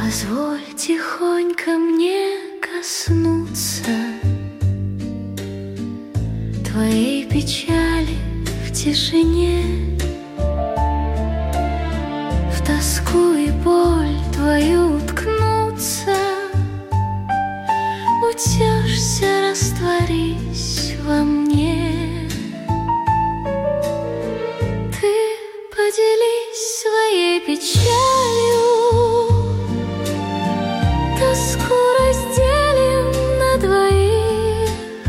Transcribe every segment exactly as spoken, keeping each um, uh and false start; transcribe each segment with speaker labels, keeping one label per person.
Speaker 1: Позволь тихонько мне коснуться твоей печали в тишине, в тоску и боль твою уткнуться. Утешься, растворись во мне. Ты поделись своей печалью, тоску разделим на двоих.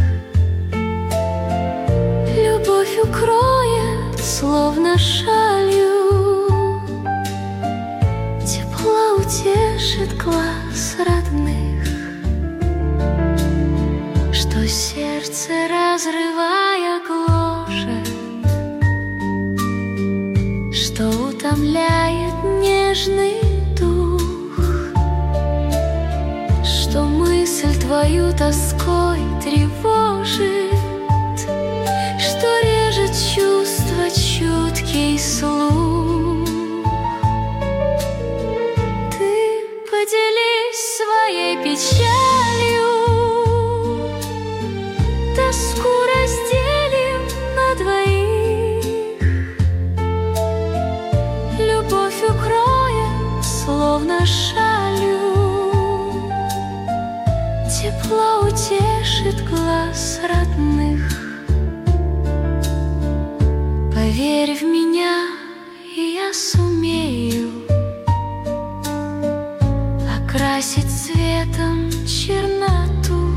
Speaker 1: Любовь укроет, словно шалью, тепло утешит глаз родных, что сердце, разрывая, гложет, что утомляет нежный дух, что мысль твою тоской тревожит, что режет чувства чуткий слух. Ты поделись своей печалью, тоску разделим на двоих. Любовь укроет, словно шалью, тепло утешит глаз родных. Поверь в меня, и я сумею окрасить цветом черноту.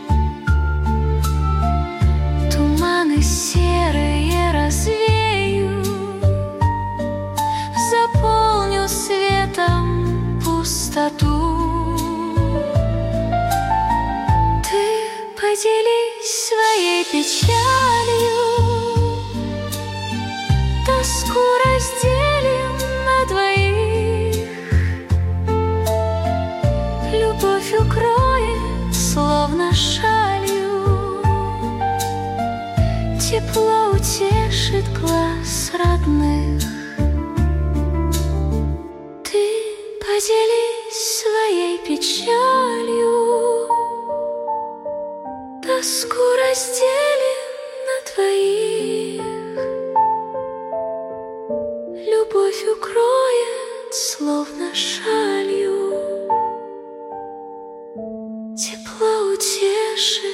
Speaker 1: Туманы серые развею, заполню светом пустоту. Ты поделись своей печалью, тоску разделим на двоих. Любовь укроет, словно шалью, тепло утешит глаз родных. Ты поделись своей печалью, тоску разделим на двоих. Любовь укроет, словно шалью, тепло утешит